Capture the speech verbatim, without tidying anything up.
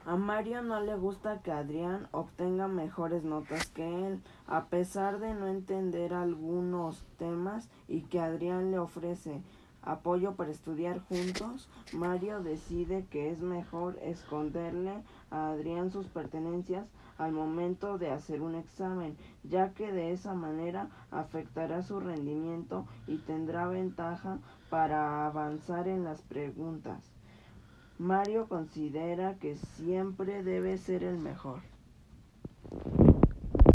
A Mario no le gusta que Adrián obtenga mejores notas que él, a pesar de no entender algunos temas y que Adrián le ofrece apoyo para estudiar juntos. Mario decide que es mejor esconderle a Adrián sus pertenencias al momento de hacer un examen, ya que de esa manera afectará su rendimiento y tendrá ventaja para avanzar en las preguntas. Mario considera que siempre debe ser el mejor.